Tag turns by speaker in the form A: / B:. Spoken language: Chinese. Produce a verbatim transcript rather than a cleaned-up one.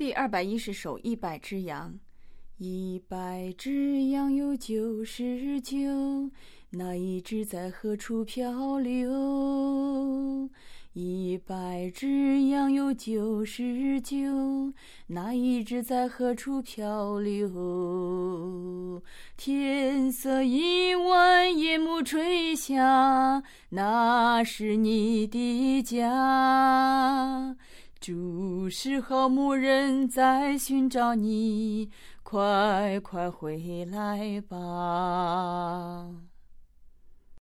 A: 第二百一十首一百只羊。一百只羊有九十九，哪一只在何处漂流？一百只羊有九十九，哪一只在何处漂流？天色已晚，夜幕垂下，那是你的家。主是好牧人，在寻找你，快快回来吧。